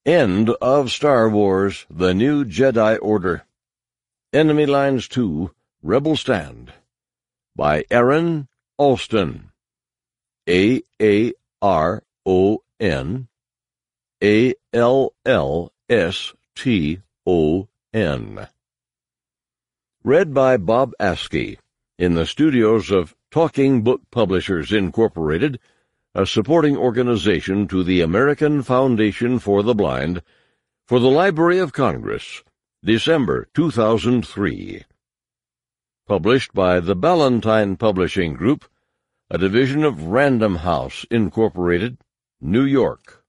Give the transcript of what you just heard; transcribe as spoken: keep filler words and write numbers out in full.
End of Star Wars: The New Jedi Order. Enemy Lines two, Rebel Stand. By Aaron Alston. A A R O N A L L S T O N. Read by Bob Askey in the studios of Talking Book Publishers, Incorporated, a supporting organization to the American Foundation for the Blind, for the Library of Congress, December two thousand three. Published by the Ballantine Publishing Group, a division of Random House, Incorporated, New York.